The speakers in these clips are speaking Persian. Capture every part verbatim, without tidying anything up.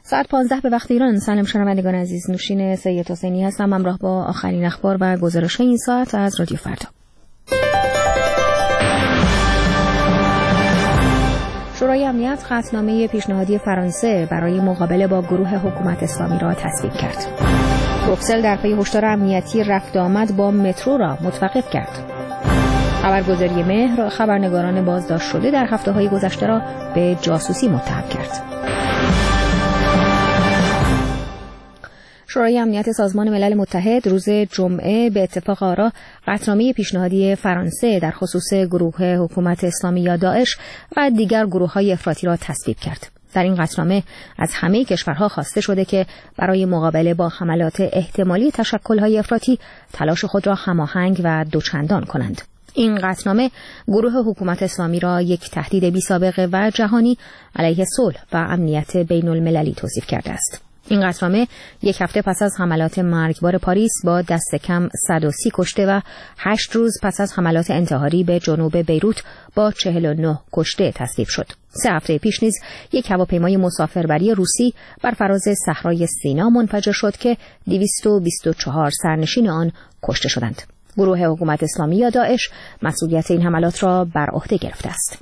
ساعت پانزده به وقت ایران. سلام شنوندگان عزیز، نوشین سید حسینی هستم همراه با آخرین اخبار و گزارش این ساعت از رادیو فردا. شورای امنیت قطعنامه پیشنهادی فرانسه برای مقابله با گروه حکومت اسلامی را تصویب کرد. بروکسل در پی هشدار امنیتی رفت آمد با مترو را متوقف کرد. خبرگزاری مهر خبرنگاران بازداشت شده در هفته‌های گذشته را به جاسوسی متهم کرد. شورای امنیت سازمان ملل متحد روز جمعه به اتفاق آرا قطعنامه پیشنهادی فرانسه در خصوص گروه حکومت اسلامی یا داعش و دیگر گروه‌های افراطی را تصویب کرد. در این قطعنامه از همه کشورها خواسته شده که برای مقابله با حملات احتمالی تشکل‌های افراطی تلاش خود را هماهنگ و دوچندان کنند. این قطعنامه گروه حکومت اسلامی را یک تهدید بی‌سابقه و جهانی علیه صلح و امنیت بین المللی توصیف کرده است. این قطعنامه یک هفته پس از حملات مرگبار پاریس با دست کم صد و سی کشته و هشت روز پس از حملات انتحاری به جنوب بیروت با چهل و نه کشته تصویب شد. سه هفته پیش نیز یک هواپیمای مسافربری روسی بر فراز صحرای سینا منفجر شد که دویست و بیست و چهار سرنشین آن کشته شدند. گروه حکومت اسلامی یا داعش مسئولیت این حملات را بر عهده گرفته است.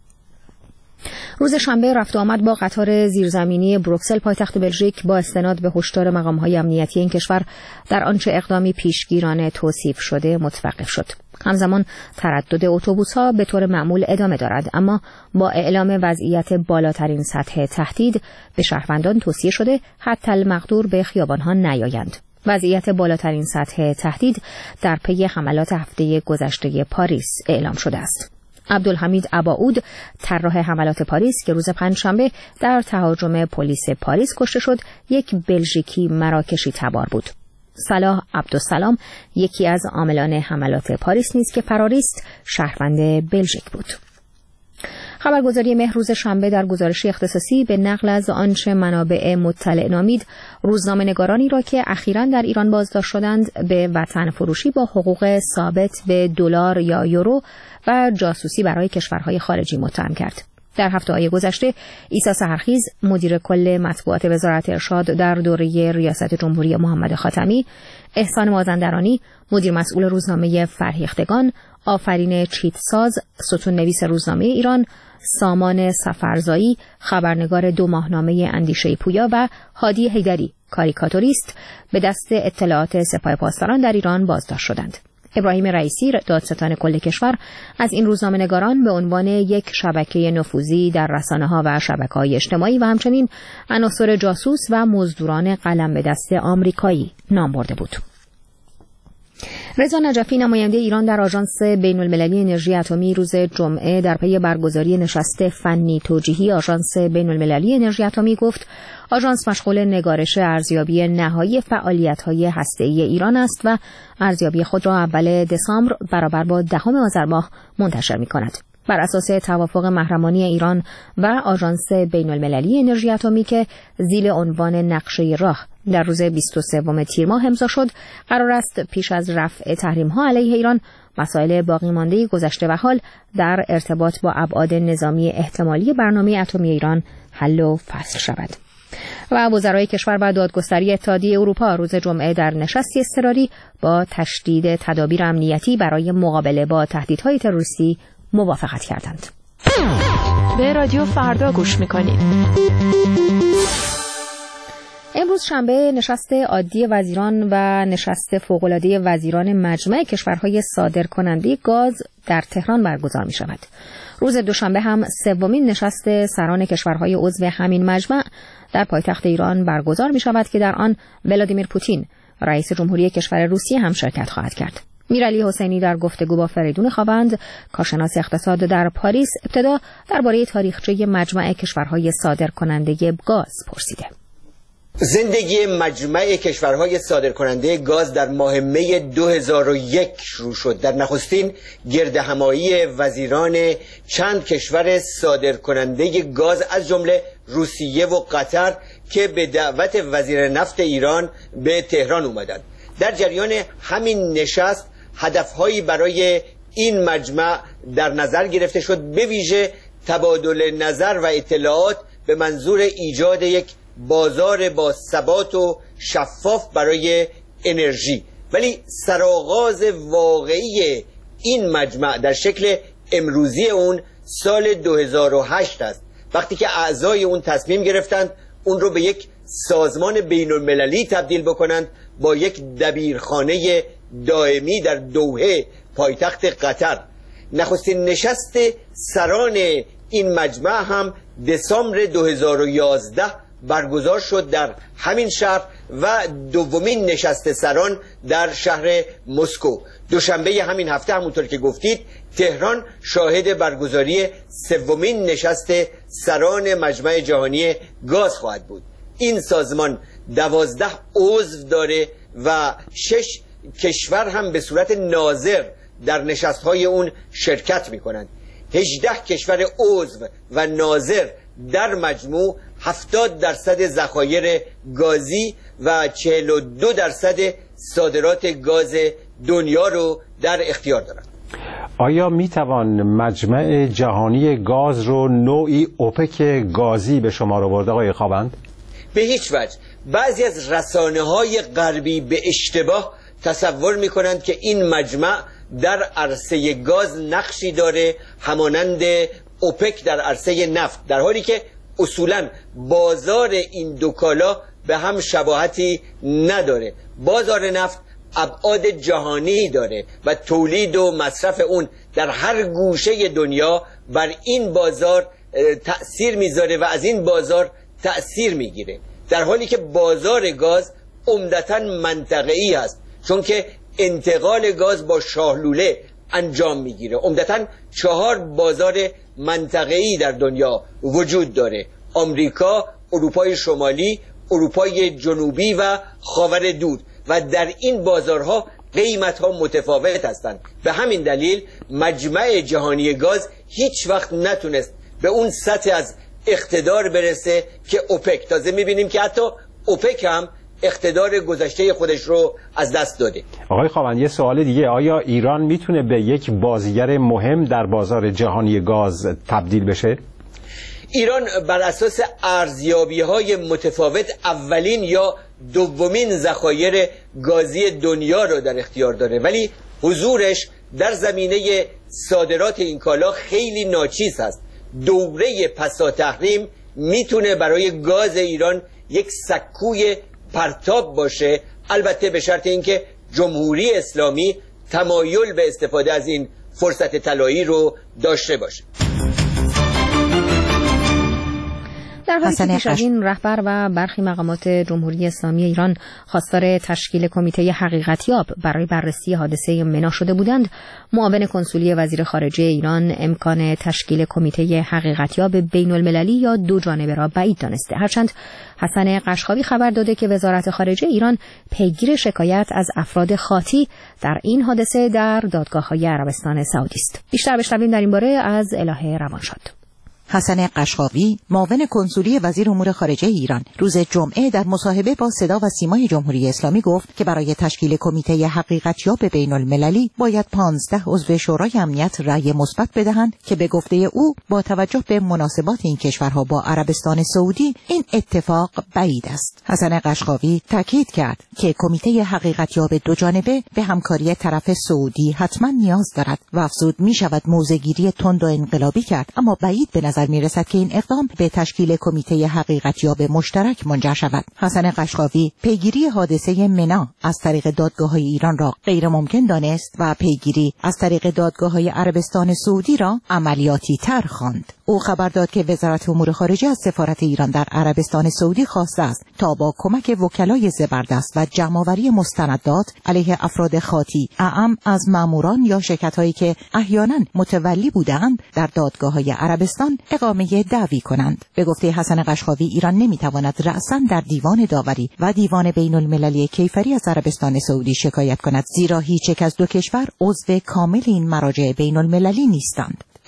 روز شنبه رفت و آمد با قطار زیرزمینی بروکسل پایتخت بلژیک با استناد به هشدار مقام‌های امنیتی این کشور در آنچه اقدامی پیشگیرانه توصیف شده متوقف شد. همزمان تردد اتوبوس‌ها به طور معمول ادامه دارد، اما با اعلام وضعیت بالاترین سطح تهدید به شهروندان توصیه شده حتی المقدور به خیابان‌ها نیایند. وضعیت بالاترین سطح تهدید در پی حملات هفته گذشته پاریس اعلام شده است. عبدالحمید عباعود طراح حملات پاریس که روز پنجشنبه در تهاجم پلیس پاریس کشته شد، یک بلژیکی مراکشی تبار بود. صلاح عبدالسلام یکی از عاملان حملات پاریس نیز که فراری است شهروند بلژیک بود. خبرگزاری مهر روز شنبه در گزارشی اختصاصی به نقل از آنچه منابع مطلع نامید روزنامه‌نگارانی را که اخیراً در ایران بازداشت شدند به وطن فروشی با حقوق ثابت به دلار یا یورو و جاسوسی برای کشورهای خارجی متهم کرد. در هفته‌های گذشته عیسی سحرخیز مدیر کل مطبوعات وزارت ارشاد در دوره ریاست جمهوری محمد خاتمی، احسان مازندرانی مدیر مسئول روزنامه فرهیختگان، آفرین چیتساز ستون نویس روزنامه ایران، سامان سفرزایی خبرنگار دو ماهنامه اندیشه پویا و هادی حیدری کاریکاتوریست به دست اطلاعات سپاه پاسداران در ایران بازداشت شدند. ابراهیم رئیسی دادستان کل کشور از این روزنامه‌نگاران به عنوان یک شبکه نفوذی در رسانه‌ها و شبکه‌های اجتماعی و همچنین عناصر جاسوس و مزدوران قلم به دست آمریکایی نام برده بود. رضا نجفی نماینده ایران در آژانس بین‌المللی انرژی اتمی روز جمعه در پی برگزاری نشست فنی توجیهی آژانس بین‌المللی انرژی اتمی گفت آژانس مشغول نگارش ارزیابی نهایی فعالیت‌های هسته‌ای ایران است و ارزیابی خود را اول دسامبر برابر با دهم آذر ماه منتشر می‌کند. بر اساس توافق محرمانه ایران و آژانس بین‌المللی انرژی اتمی که زیر عنوان نقشه راه در روز بیست و سوم تیر ماه امضا شد، قرار است پیش از رفع تحریم‌ها علیه ایران مسائل باقی مانده گذشته و حال در ارتباط با ابعاد نظامی احتمالی برنامه اتمی ایران حل و فصل شود. و وزرای کشور و دادگستری اتحادیه اروپا روز جمعه در نشستی اضطراری با تشدید تدابیر امنیتی برای مقابله با تهدیدهای تروریستی موافقت کردند. به رادیو فردا گوش میکنید. امروز شنبه نشست عادی وزیران و نشست فوق‌العاده وزیران مجمع کشورهای صادرکننده گاز در تهران برگزار می شود. روز دوشنبه هم سومین نشست سران کشورهای عضو همین مجمع در پایتخت ایران برگزار می شود که در آن ولادیمیر پوتین رئیس جمهوری کشور روسیه هم شرکت خواهد کرد. میرعلی حسینی در گفتگو با فریدون خاوند کارشناس اقتصاد در پاریس ابتدا درباره تاریخچه مجمع کشورهای صادرکننده گاز پرسیده. زندگی مجمع کشورهای صادرکننده گاز در ماه می دو هزار و یک شروع شد. در نخستین گردهمایی وزیران چند کشور صادرکننده گاز از جمله روسیه و قطر که به دعوت وزیر نفت ایران به تهران اومدند. در جریان همین نشست هدفهایی برای این مجمع در نظر گرفته شد، به ویژه تبادل نظر و اطلاعات به منظور ایجاد یک بازار با ثبات و شفاف برای انرژی. ولی سرآغاز واقعی این مجمع در شکل امروزی اون سال دو هزار و هشت است، وقتی که اعضای اون تصمیم گرفتند اون رو به یک سازمان بین المللی تبدیل بکنند با یک دبیرخانه دائمی در دوحه پایتخت قطر. نخستین نشست سران این مجمع هم دسامبر دو هزار و یازده برگزار شد در همین شهر و دومین نشست سران در شهر مسکو. دوشنبه همین هفته همونطور که گفتید تهران شاهد برگزاری سومین نشست سران مجمع جهانی گاز خواهد بود. این سازمان دوازده عضو داره و شش کشور هم به صورت ناظر در نشست‌های اون شرکت می‌کنند. هجده کشور عضو و ناظر در مجموع هفتاد درصد ذخایر گازی و چهل و دو درصد صادرات گاز دنیا رو در اختیار دارند. آیا میتوان مجمع جهانی گاز رو نوعی اوپک گازی به شمار آورد آقای خاوند؟ به هیچ وجه. بعضی از رسانه‌های غربی به اشتباه تصور می‌کنند که این مجمع در عرصه گاز نقشی داره همانند اوپک در عرصه نفت، در حالی که اصولاً بازار این دو کالا به هم شباهتی نداره. بازار نفت ابعاد جهانی داره و تولید و مصرف اون در هر گوشه دنیا بر این بازار تأثیر میذاره و از این بازار تأثیر میگیره، در حالی که بازار گاز عمدتاً منطقه‌ای است، چون که انتقال گاز با شاهلوله انجام میگیره. عمدتاً چهار بازار منطقه‌ای در دنیا وجود داره: آمریکا، اروپای شمالی، اروپای جنوبی و خاور دور، و در این بازارها قیمت‌ها متفاوت هستند. به همین دلیل مجمع جهانی گاز هیچ وقت نتونست به اون سطح از اقتدار برسه که اوپک. تازه می‌بینیم که حتی اوپک هم اقتدار گذشته خودش رو از دست داده. آقای خاوند، یه سوال دیگه: آیا ایران میتونه به یک بازیگر مهم در بازار جهانی گاز تبدیل بشه؟ ایران بر اساس ارزیابی‌های متفاوت اولین یا دومین ذخایر گازی دنیا رو در اختیار داره، ولی حضورش در زمینه صادرات این کالا خیلی ناچیز است. دوره پسا تحریم میتونه برای گاز ایران یک سکوی پرتاب باشه، البته به شرط اینکه جمهوری اسلامی تمایل به استفاده از این فرصت طلایی رو داشته باشه. در حالی که پیش از این رهبر و برخی مقامات جمهوری اسلامی ایران خواستار تشکیل کمیته حقیقتیاب برای بررسی حادثه منا شده بودند، معاون کنسولی وزیر خارجه ایران امکان تشکیل کمیته حقیقتیاب بین المللی یا دو جانبه را بعید دانسته، هرچند حسن قشقاوی خبر داده که وزارت خارجه ایران پیگیر شکایت از افراد خاطی در این حادثه در دادگاه‌های عربستان سعودی است. بیشتر بشنویم در این باره از الهه روانشاد. حسن قشقاوی، معاون کنسولی وزیر امور خارجه ایران، روز جمعه در مصاحبه با صدا و سیمای جمهوری اسلامی گفت که برای تشکیل کمیته حقیقتیاب بین المللی باید پانزده عضو شورای امنیت رأی مثبت بدهند که به گفته او با توجه به مناسبات این کشورها با عربستان سعودی این اتفاق بعید است. حسن قشقاوی تاکید کرد که کمیته حقیقتیاب دو جانبه به همکاری طرف سعودی حتما نیاز دارد و افزود می شود موضع‌گیری تند و انقلابی کرد، اما بعید به نظر می رسد که این اقدام به تشکیل کمیته حقیقتیاب مشترک منجر شود. حسن قشقاوی پیگیری حادثه منا از طریق دادگاه‌های ایران را غیر ممکن دانست و پیگیری از طریق دادگاه‌های عربستان سعودی را عملیاتی تر خواند. او خبر داد که وزارت امور خارجه از سفارت ایران در عربستان سعودی خواسته است تا با کمک وکلای زبردست و جمع‌آوری مستندات علیه افراد خاطی اعم از ماموران یا شرکت‌هایی که احیانا متولی بودند در دادگاه‌های عربستان اقامه دعوی کنند. به گفته حسن قشقاوی، ایران نمی‌تواند رأساً در دیوان داوری و دیوان بین المللی کیفری از عربستان سعودی شکایت کند، زیرا هیچ یک از دو کشور عضو کامل این مراجع بین المللی نیستند.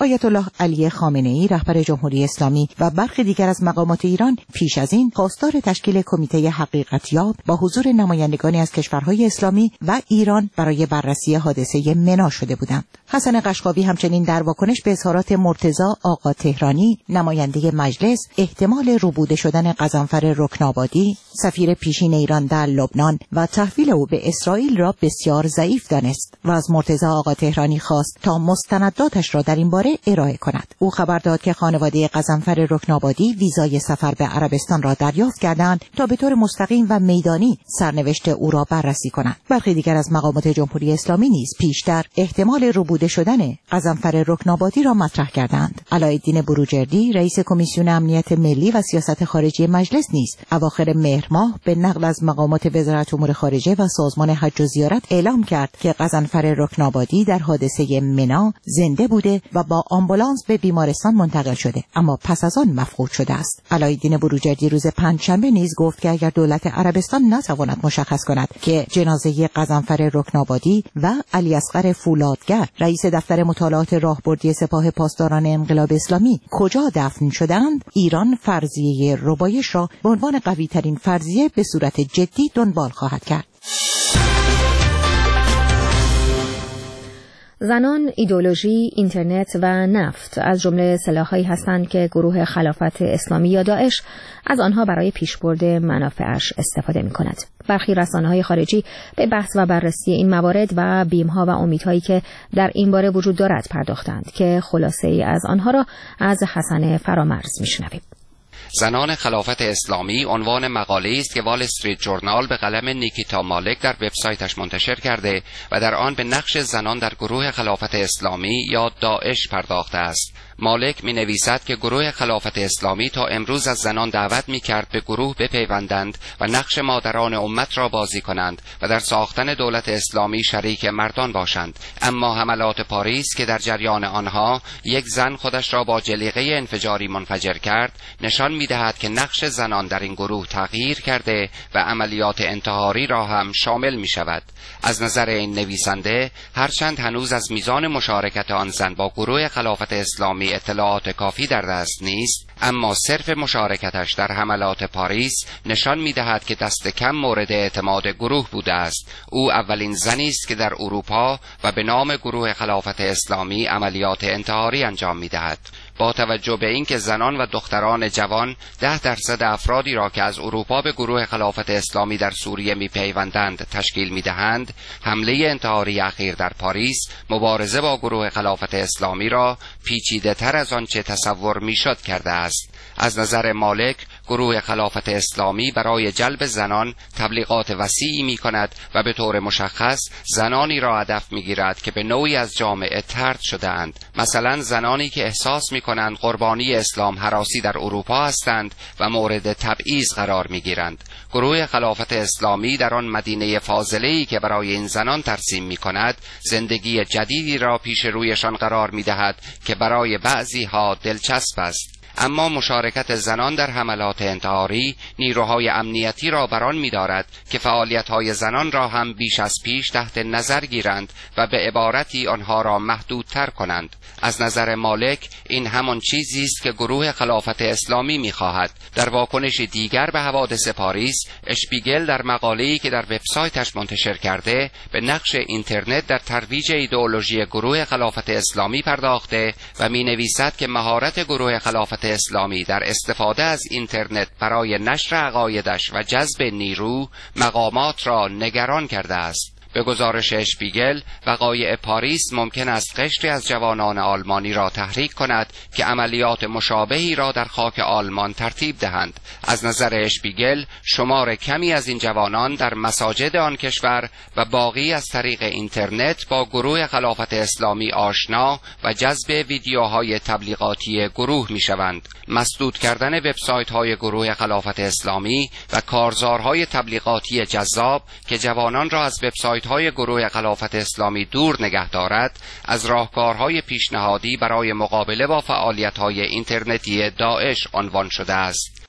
آیت الله علی خامنه‌ای رهبر جمهوری اسلامی و برخی دیگر از مقامات ایران پیش از این خواستار تشکیل کمیته حقیقتیاب با حضور نمایندگانی از کشورهای اسلامی و ایران برای بررسی حادثه منا شده بودند. حسن قشقابی همچنین در واکنش به اظهارات مرتضی آقا تهرانی نماینده مجلس احتمال ربوده شدن قزنفر رکنابادی سفیر پیشین ایران در لبنان و تحویل او به اسرائیل را بسیار ضعیف دانست و از مرتضی آقا تهرانی خواست تا مستنداتش را در این باره ارائه کند. او خبر داد که خانواده قزنفر رکنابادی ویزای سفر به عربستان را دریافت کردند تا به طور مستقیم و میدانی سرنوشت او را بررسی کنند. برخی دیگر از مقامات جمهوری اسلامی نیز پیشتر احتمال ربوده شدن قزنفر رکنابادی را مطرح کردند. علایالدین بروجردی رئیس کمیسیون امنیت ملی و سیاست خارجی مجلس نیز اواخر مهر ماه به نقل از مقامات وزارت امور خارجه و سازمان حج و زیارت اعلام کرد که قزنفر رکنابادی در حادثه منا زنده بوده و با آمبولانس به بیمارستان منتقل شده اما پس از آن مفقود شده است. علایالدین بروجردی روز پنجشنبه نیز گفت که اگر دولت عربستان نتواند مشخص کند که جنازه قزنفر رکنابادی و علی اصغر فولادگر رئیس دفتر مطالعات راهبردی سپاه پاسداران انقلاب اسلامی کجا دفن شدند، ایران فرضیه ربایش را به عنوان قوی ترین فرضیه به صورت جدی دنبال خواهد کرد. زنان، ایدئولوژی، اینترنت و نفت از جمله سلاح‌هایی هستند که گروه خلافت اسلامی یا داعش از آنها برای پیشبرد منافعش استفاده می‌کند. برخی رسانه‌های خارجی به بحث و بررسی این موارد و بیم‌ها و امیدهایی که در این باره وجود دارد پرداختند که خلاصه‌ای از آنها را از حسن فرامرز می‌شنویم. زنان خلافت اسلامی عنوان مقاله است که وال استریت جورنال به قلم نیکیتا مالک در وبسایتش منتشر کرده و در آن به نقش زنان در گروه خلافت اسلامی یا داعش پرداخته است. مالک می نویسد که گروه خلافت اسلامی تا امروز از زنان دعوت می کرد به گروه بپیوندند و نقش مادران امت را بازی کنند و در ساختن دولت اسلامی شریک مردان باشند، اما حملات پاریس که در جریان آنها یک زن خودش را با جلیقه انفجاری منفجر کرد نشان می دهد که نقش زنان در این گروه تغییر کرده و عملیات انتحاری را هم شامل می شود. از نظر این نویسنده هرچند هنوز از میزان مشارکت آن زن با گروه خلافت اسلامی اطلاعات کافی در دست نیست، اما صرف مشارکتش در حملات پاریس نشان می‌دهد که دست کم مورد اعتماد گروه بوده است. او اولین زنی است که در اروپا و به نام گروه خلافت اسلامی عملیات انتحاری انجام می‌دهد. با توجه به اینکه زنان و دختران جوان ده درصد افرادی را که از اروپا به گروه خلافت اسلامی در سوریه می‌پیوندند تشکیل می‌دهند، حمله انتحاری اخیر در پاریس مبارزه با گروه خلافت اسلامی را پیچیده‌تر از آنچه تصور می‌شد کرده است. از نظر مالک گروه خلافت اسلامی برای جلب زنان تبلیغات وسیعی می‌کند و به طور مشخص زنانی را هدف می‌گیرد که به نوعی از جامعه طرد شده‌اند، مثلا زنانی که احساس می‌کنند قربانی اسلام هراسی در اروپا هستند و مورد تبعیض قرار می‌گیرند. گروه خلافت اسلامی در آن مدینه فاضله‌ای که برای این زنان ترسیم می‌کند زندگی جدیدی را پیش رویشان قرار می‌دهد که برای بعضی‌ها دلچسب است. اما مشارکت زنان در حملات انتحاری نیروهای امنیتی را بران می‌دارد که فعالیت‌های زنان را هم بیش از پیش تحت نظر گیرند و به عبارتی آنها را محدودتر کنند. از نظر مالک این همان چیزی است که گروه خلافت اسلامی می‌خواهد. در واکنش دیگر به حوادث پاریس، اشپیگل در مقاله‌ای که در وبسایتش منتشر کرده به نقش اینترنت در ترویج ایدئولوژی گروه خلافت اسلامی پرداخته و می‌نویسد که مهارت گروه خلافت اسلامی در استفاده از اینترنت برای نشر عقایدش و جذب نیرو مقامات را نگران کرده است. به گزارش اشپیگل، وقایع پاریس ممکن است قشری از جوانان آلمانی را تحریک کند که عملیات مشابهی را در خاک آلمان ترتیب دهند. از نظر اشپیگل، شمار کمی از این جوانان در مساجد آن کشور و باقی از طریق اینترنت با گروه خلافت اسلامی آشنا و جذب ویدیوهای تبلیغاتی گروه میشوند. مسدود کردن وبسایت‌های گروه خلافت اسلامی و کارزارهای تبلیغاتی جذاب که جوانان را از وبسایت های گروه خلافت اسلامی دور نگه دارد از راهکارهای پیشنهادی برای مقابله با فعالیت‌های اینترنتی داعش عنوان شده است.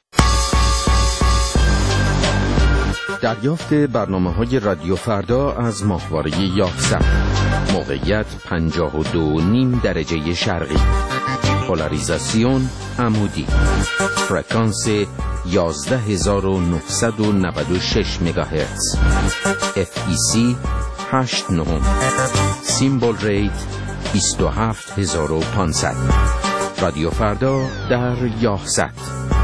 دریافت برنامه‌های رادیو فردا از ماهواره یافزن. موقعیت پنجاه و دو و نیم درجه شرقی. پولاریزاسیون عمودی. فرکانس یازده هزار و نهصد و نود و شش مگاهرتز. اف ای سی هشت نهم. سیمبل ریت بیست و هفت هزار و پانصد. رادیو فردا در یاهصد.